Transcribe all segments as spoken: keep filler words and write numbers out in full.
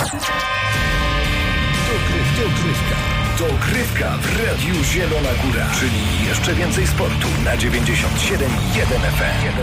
Dogrywka. Dogrywka w Radiu Zielona Góra. Czyli jeszcze więcej sportu na dziewięćdziesiąt siedem i jeden F M.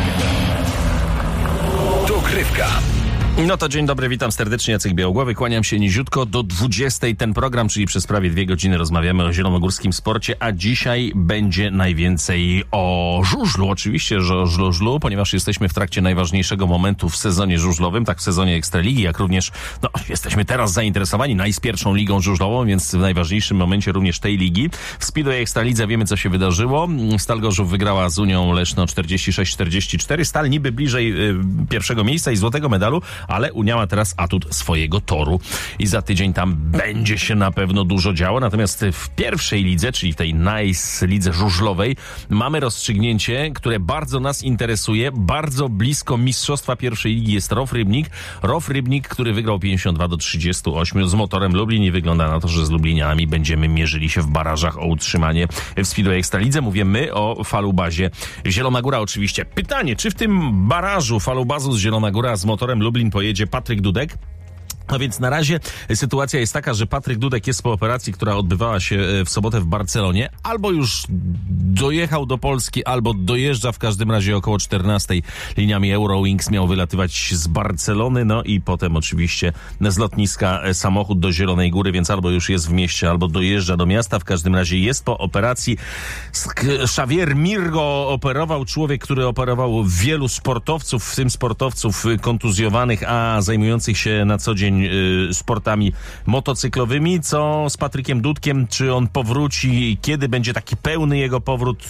Dogrywka. No to dzień dobry, witam serdecznie, Jacek Białogłowy, kłaniam się niziutko do dwudziestej. Ten program, czyli przez prawie dwie godziny rozmawiamy o zielonogórskim sporcie, a dzisiaj będzie najwięcej o żużlu. Oczywiście, że o żużlu, ponieważ jesteśmy w trakcie najważniejszego momentu w sezonie żużlowym, tak w sezonie Ekstraligi, jak również, no, jesteśmy teraz zainteresowani najpierwszą ligą żużlową, więc w najważniejszym momencie również tej ligi. W Speedway Ekstralidze wiemy, co się wydarzyło. Stal Gorzów wygrała z Unią Leszno czterdzieści sześć czterdzieści cztery. Stal niby bliżej y, pierwszego miejsca i złotego medalu, ale Unia ma teraz atut swojego toru i za tydzień tam będzie się na pewno dużo działo. Natomiast w pierwszej lidze, czyli w tej Nice lidze żużlowej, mamy rozstrzygnięcie, które bardzo nas interesuje. Bardzo blisko mistrzostwa pierwszej ligi jest Row Rybnik. Row Rybnik, który wygrał pięćdziesiąt dwa do trzydziestu ośmiu z Motorem Lublin i wygląda na to, że z Lublinianami będziemy mierzyli się w barażach o utrzymanie w Speedway Ekstralidze. Mówię my o Falubazie Zielona Góra oczywiście. Pytanie, czy w tym barażu Falubazu z Zielona Góra z Motorem Lublin pojedzie Patryk Dudek? No więc na razie sytuacja jest taka, że Patryk Dudek jest po operacji, która odbywała się w sobotę w Barcelonie. Albo już dojechał do Polski, albo dojeżdża, w każdym razie około czternastej liniami Eurowings miał wylatywać z Barcelony, no i potem oczywiście z lotniska samochód do Zielonej Góry, więc albo już jest w mieście, albo dojeżdża do miasta. W każdym razie jest po operacji. Xavier Mir go operował, człowiek, który operował wielu sportowców, w tym sportowców kontuzjowanych, a zajmujących się na co dzień sportami motocyklowymi. Co z Patrykiem Dudkiem? Czy on powróci? Kiedy będzie taki pełny jego powrót?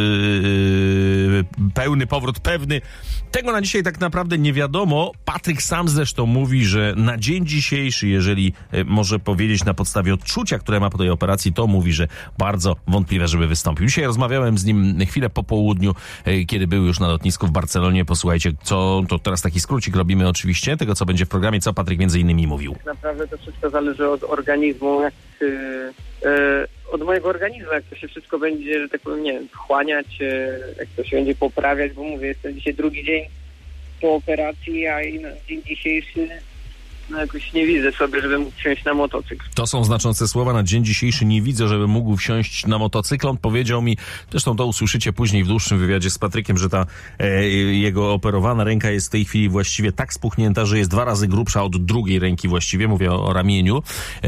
Yy, pełny powrót, pewny? Tego na dzisiaj tak naprawdę nie wiadomo. Patryk sam zresztą mówi, że na dzień dzisiejszy, jeżeli może powiedzieć na podstawie odczucia, które ma po tej operacji, to mówi, że bardzo wątpliwe, żeby wystąpił. Dzisiaj rozmawiałem z nim chwilę po południu, kiedy był już na lotnisku w Barcelonie. Posłuchajcie, co to teraz taki skrócik robimy oczywiście, tego co będzie w programie, co Patryk między innymi mówił. Tak naprawdę to wszystko zależy od organizmu, jak, yy, yy, od mojego organizmu, jak to się wszystko będzie, że tak powiem, nie wiem, wchłaniać, yy, jak to się będzie poprawiać, bo mówię, jestem dzisiaj drugi dzień po operacji, a i na dzień dzisiejszy no jakoś nie widzę sobie, żebym mógł wsiąść na motocykl. To są znaczące słowa. Na dzień dzisiejszy nie widzę, żeby mógł wsiąść na motocykl. On powiedział mi, zresztą to usłyszycie później w dłuższym wywiadzie z Patrykiem, że ta e, jego operowana ręka jest w tej chwili właściwie tak spuchnięta, że jest dwa razy grubsza od drugiej ręki właściwie. Mówię o, o ramieniu.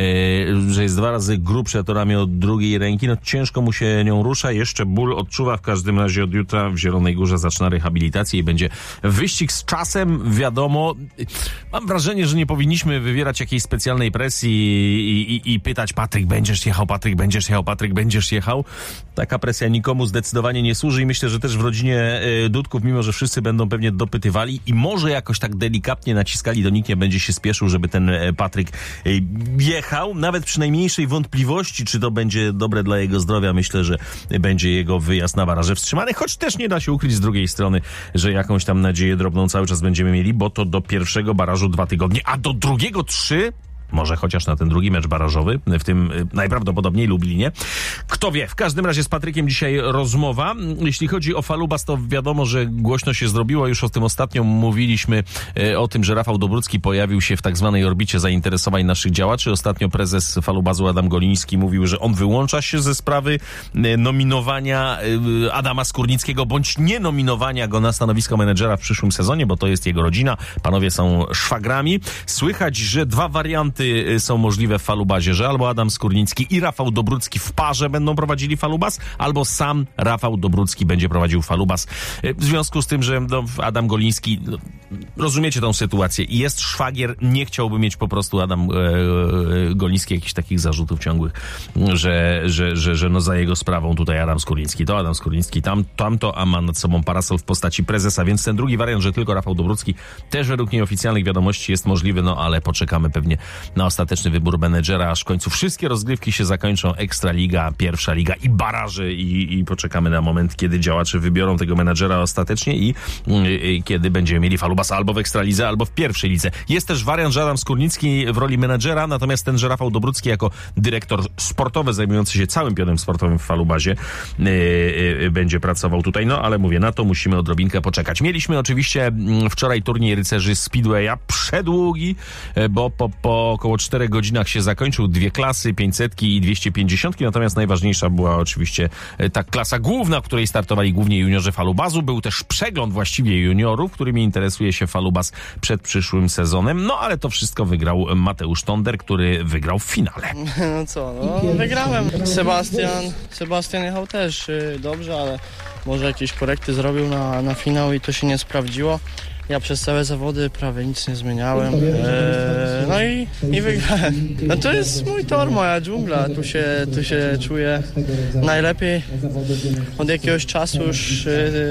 E, że jest dwa razy grubsze to ramię od drugiej ręki. No ciężko mu się nią rusza. Jeszcze ból odczuwa. W każdym razie od jutra w Zielonej Górze zaczyna rehabilitację i będzie wyścig z czasem. Wiadomo, mam wrażenie, że nie powinniśmy wywierać jakiejś specjalnej presji i, i, i pytać: Patryk, będziesz jechał, Patryk, będziesz jechał, Patryk, będziesz jechał. Taka presja nikomu zdecydowanie nie służy i myślę, że też w rodzinie y, Dudków, mimo że wszyscy będą pewnie dopytywali i może jakoś tak delikatnie naciskali, to nikt nie będzie się spieszył, żeby ten y, Patryk y, jechał. Nawet przy najmniejszej wątpliwości, czy to będzie dobre dla jego zdrowia, myślę, że y, będzie jego wyjazd na baraże wstrzymany, choć też nie da się ukryć z drugiej strony, że jakąś tam nadzieję drobną cały czas będziemy mieli, bo to do pierwszego barażu dwa tygodnie, a do drugiego trzy, może chociaż na ten drugi mecz barażowy, w tym najprawdopodobniej Lublinie. Kto wie, w każdym razie z Patrykiem dzisiaj rozmowa. Jeśli chodzi o Falubas, to wiadomo, że głośno się zrobiło. Już o tym ostatnio mówiliśmy, e, o tym, że Rafał Dobrucki pojawił się w tak zwanej orbicie zainteresowań naszych działaczy. Ostatnio prezes Falubazu Adam Goliński mówił, że on wyłącza się ze sprawy e, nominowania e, Adama Skórnickiego, bądź nie nominowania go na stanowisko menedżera w przyszłym sezonie, bo to jest jego rodzina. Panowie są szwagrami. Słychać, że dwa warianty są możliwe w Falubazie, że albo Adam Skórnicki i Rafał Dobrucki w parze będą prowadzili Falubaz, albo sam Rafał Dobrucki będzie prowadził Falubaz. W związku z tym, że no, Adam Goliński, no, rozumiecie tą sytuację, jest szwagier, nie chciałby mieć po prostu Adam e, e, Goliński jakichś takich zarzutów ciągłych, że, że, że, że no za jego sprawą tutaj Adam Skórnicki, to Adam Skórnicki, tam, tamto, a ma nad sobą parasol w postaci prezesa, więc ten drugi wariant, że tylko Rafał Dobrucki, też według nieoficjalnych wiadomości jest możliwy, no ale poczekamy pewnie na ostateczny wybór menedżera, aż w końcu wszystkie rozgrywki się zakończą, Ekstraliga, Pierwsza Liga i baraże i, i poczekamy na moment, kiedy działacze wybiorą tego menedżera ostatecznie i, i, i kiedy będziemy mieli Falubasa albo w Ekstralidze, albo w Pierwszej Lidze. Jest też wariant, że Adam Skórnicki w roli menedżera, natomiast ten, że Rafał Dobrucki jako dyrektor sportowy zajmujący się całym pionem sportowym w Falubazie yy, yy, będzie pracował tutaj. No ale mówię, na to musimy odrobinkę poczekać. Mieliśmy oczywiście wczoraj turniej rycerzy Speedwaya, przedługi, bo po, po około czterech godzinach się zakończył. Dwie klasy, pięćsetki i dwieście pięćdziesiątki, natomiast najważniejsza była oczywiście ta klasa główna, w której startowali głównie juniorzy Falubazu. Był też przegląd właściwie juniorów, którymi interesuje się Falubaz przed przyszłym sezonem. No ale to wszystko wygrał Mateusz Tonder, który wygrał w finale. No co, no wygrałem. Sebastian, Sebastian jechał też y, dobrze, ale może jakieś korekty zrobił na, na finał i to się nie sprawdziło. Ja przez całe zawody prawie nic nie zmieniałem. Eee, no i, i wygrałem. No to jest mój tor, moja dżungla. Tu się, tu się czuję najlepiej. Od jakiegoś czasu już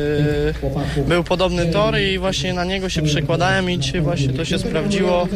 yy, był podobny tor i właśnie na niego się przekładałem i dzisiaj właśnie to się sprawdziło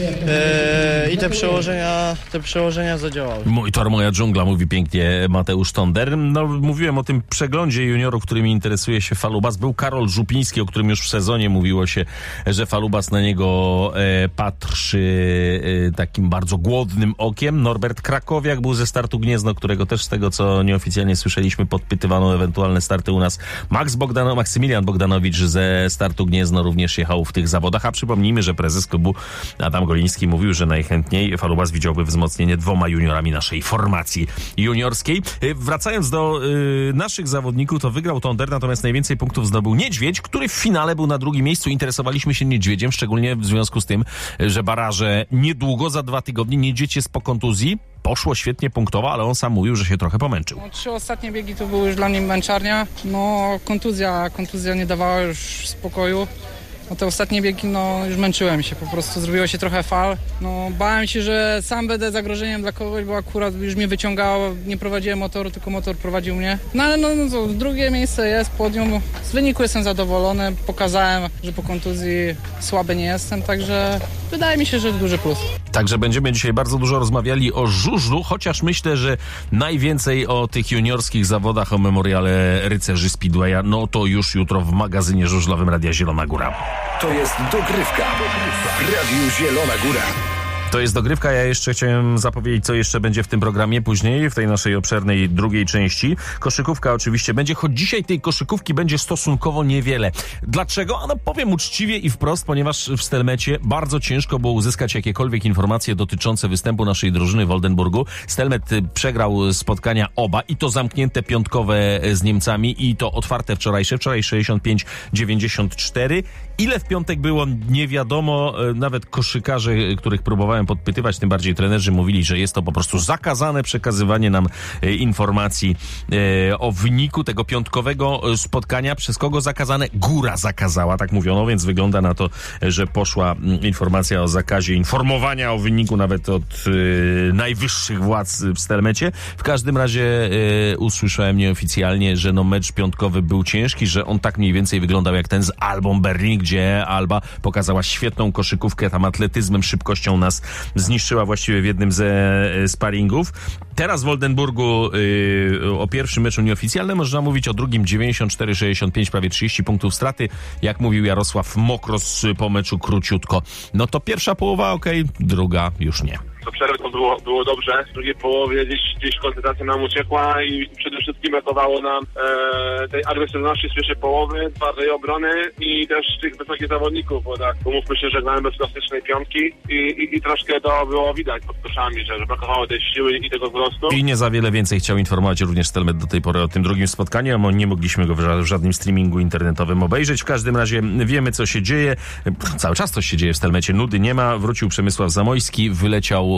yy, i te przełożenia, te przełożenia zadziałały. Mój tor, moja dżungla, mówi pięknie Mateusz Tonder. No, mówiłem o tym przeglądzie juniorów, którymi interesuje się Falubaz. Był Karol Żupiński, o którym już w sezonie mówiło się, że Falubaz na niego e, patrzy e, takim bardzo głodnym okiem. Norbert Krakowiak był ze startu Gniezno, którego też z tego, co nieoficjalnie słyszeliśmy, podpytywano o ewentualne starty u nas. Max Bogdano, Maksymilian Bogdanowicz ze startu Gniezno również jechał w tych zawodach, a przypomnijmy, że prezes klubu Adam Goliński mówił, że najchętniej Falubaz widziałby wzmocnienie dwoma juniorami naszej formacji juniorskiej. E, wracając do e, naszych zawodników, to wygrał Tonder, natomiast najwięcej punktów zdobył Niedźwiedź, który w finale był na drugim miejscu. Interesowaliśmy się Niedźwiedziem, szczególnie w związku z tym, że baraże niedługo, za dwa tygodnie. Niedźwiedź jest po kontuzji. Poszło świetnie punktowo, ale on sam mówił, że się trochę pomęczył. No, trzy ostatnie biegi to były już dla mnie męczarnia. No kontuzja, kontuzja nie dawała już spokoju. No te ostatnie biegi, no już męczyłem się, po prostu zrobiło się trochę fal. No bałem się, że sam będę zagrożeniem dla kogoś, bo akurat już mnie wyciągało, nie prowadziłem motoru, tylko motor prowadził mnie. No ale no, no to drugie miejsce jest, podium. Z wyniku jestem zadowolony, pokazałem, że po kontuzji słaby nie jestem, także wydaje mi się, że duży plus. Także będziemy dzisiaj bardzo dużo rozmawiali o żużlu, chociaż myślę, że najwięcej o tych juniorskich zawodach, o memoriale rycerzy Speedwaya, no to już jutro w magazynie żużlowym Radia Zielona Góra. To jest dogrywka w Radiu Zielona Góra. To jest dogrywka. Ja jeszcze chciałem zapowiedzieć, co jeszcze będzie w tym programie później, w tej naszej obszernej drugiej części. Koszykówka oczywiście będzie, choć dzisiaj tej koszykówki będzie stosunkowo niewiele. Dlaczego? No powiem uczciwie i wprost, ponieważ w Stelmecie bardzo ciężko było uzyskać jakiekolwiek informacje dotyczące występu naszej drużyny w Oldenburgu. Stelmet przegrał spotkania oba i to zamknięte piątkowe z Niemcami i to otwarte wczorajsze. Wczoraj sześćdziesiąt pięć dziewięćdziesiąt cztery. Ile w piątek było, nie wiadomo. Nawet koszykarze, których próbowałem podpytywać, tym bardziej trenerzy, mówili, że jest to po prostu zakazane przekazywanie nam e, informacji e, o wyniku tego piątkowego spotkania. Przez kogo zakazane? Góra zakazała, tak mówiono, więc wygląda na to, że poszła informacja o zakazie informowania o wyniku nawet od e, najwyższych władz w Stelmecie. W każdym razie e, usłyszałem nieoficjalnie, że no mecz piątkowy był ciężki, że on tak mniej więcej wyglądał jak ten z Albą Berlin, gdzie Alba pokazała świetną koszykówkę, tam atletyzmem, szybkością nas zniszczyła właściwie w jednym ze sparingów. Teraz w Oldenburgu yy, o pierwszym meczu nieoficjalnym można mówić, o drugim dziewięćdziesiąt cztery sześćdziesiąt pięć, prawie trzydzieści punktów straty. Jak mówił Jarosław Mokros po meczu króciutko. No to pierwsza połowa okej, okay, druga już nie. Do przerwy to było, było dobrze. W drugiej połowie gdzieś, gdzieś koncentracja nam uciekła i przede wszystkim brakowało nam e, tej agresywności z pierwszej połowy, twardej obrony i też tych wysokich zawodników, bo tak, umówmy się, że grałem bez klasycznej piątki i, i, i troszkę to było widać pod koszami, że, że brakowało tej siły i tego wzrostu. I nie za wiele więcej chciał informować również Stelmet do tej pory o tym drugim spotkaniu, bo nie mogliśmy go w żadnym streamingu internetowym obejrzeć. W każdym razie wiemy, co się dzieje. Cały czas coś się dzieje w Stelmecie. Nudy nie ma. Wrócił Przemysław Zamojski, wyleciał Frank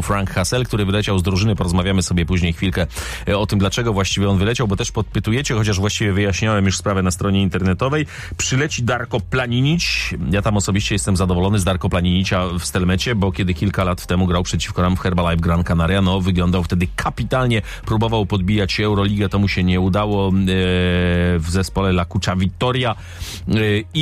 Hassel, który wyleciał z drużyny. Porozmawiamy sobie później chwilkę o tym, dlaczego właściwie on wyleciał, bo też podpytujecie, chociaż właściwie wyjaśniałem już sprawę na stronie internetowej. Przyleci Darko Planinić. Ja tam osobiście jestem zadowolony z Darko Planinicia w Stelmecie, bo kiedy kilka lat temu grał przeciwko nam w Herbalife Gran Canaria, no wyglądał wtedy kapitalnie, próbował podbijać się Euroligę, to mu się nie udało e, w zespole La Cuccia Vittoria e,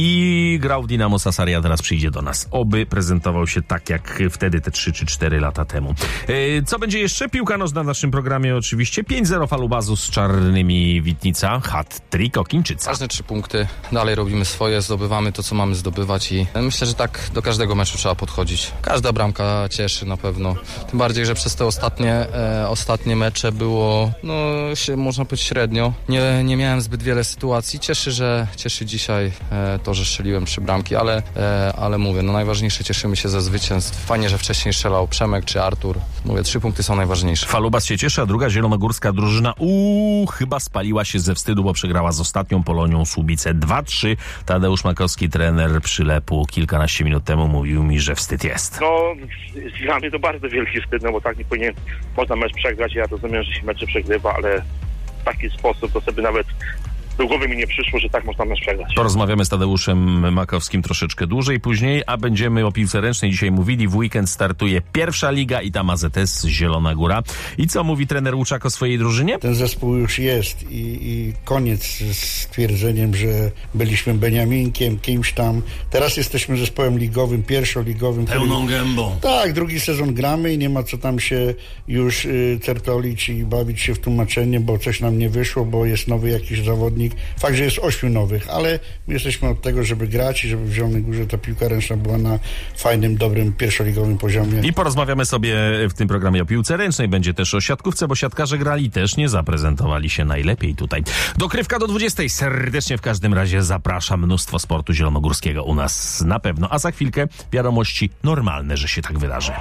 i grał w Dinamo Sassari, teraz przyjdzie do nas. Oby prezentował się tak jak wtedy te trzy czy cztery lata temu. E, co będzie jeszcze? Piłka nożna w naszym programie oczywiście. pięć zero Falubazu z Czarnymi Witnica. Hat-trick Okińczyca. Ważne trzy punkty. Dalej robimy swoje, zdobywamy to, co mamy zdobywać i myślę, że tak do każdego meczu trzeba podchodzić. Każda bramka cieszy na pewno. Tym bardziej, że przez te ostatnie, e, ostatnie mecze było, no się można powiedzieć średnio. Nie, nie miałem zbyt wiele sytuacji. Cieszy, że cieszy dzisiaj e, to, że strzeliłem trzy bramki, ale, e, ale mówię, no najważniejsze, cieszymy się ze zwycięstw. Fajnie, że wcześniej strzelał Przemek czy Artur. Mówię, trzy punkty są najważniejsze. Falubas się cieszy, a druga zielonogórska drużyna uuu, chyba spaliła się ze wstydu, bo przegrała z ostatnią Polonią Słubice dwa trzy. Tadeusz Makowski, trener Przylepu, kilkanaście minut temu mówił mi, że wstyd jest. No, dla mnie to bardzo wielki wstyd, no bo tak nie powinien, można mecz przegrać, ja rozumiem, że się mecze przegrywa, ale w taki sposób to sobie nawet do głowy mi nie przyszło, że tak można mecz przegrać. Porozmawiamy z Tadeuszem Makowskim troszeczkę dłużej później, a będziemy o piłce ręcznej dzisiaj mówili. W weekend startuje pierwsza liga i tam A Z S Zielona Góra. I co mówi trener Łuczak o swojej drużynie? Ten zespół już jest i, i koniec z twierdzeniem, że byliśmy Beniaminkiem, kimś tam. Teraz jesteśmy zespołem ligowym, pierwszoligowym. Pełną który... gębą. Tak, drugi sezon gramy i nie ma co tam się już y, certolić i bawić się w tłumaczenie, bo coś nam nie wyszło, bo jest nowy jakiś zawodnik. Fakt, że jest ośmiu nowych, ale my jesteśmy od tego, żeby grać i żeby w Zielonej Górze ta piłka ręczna była na fajnym, dobrym, pierwszoligowym poziomie. I porozmawiamy sobie w tym programie o piłce ręcznej. Będzie też o siatkówce, bo siatkarze grali też, nie zaprezentowali się najlepiej tutaj. Dokrywka do dwudziestej. Serdecznie w każdym razie zapraszam. Mnóstwo sportu zielonogórskiego u nas na pewno. A za chwilkę wiadomości normalne, że się tak wydarzy.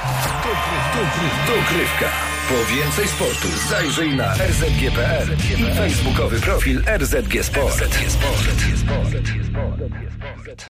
Dokrywka. Po więcej sportu zajrzyj na r z g kropka p l i facebookowy profil R Z G Sport.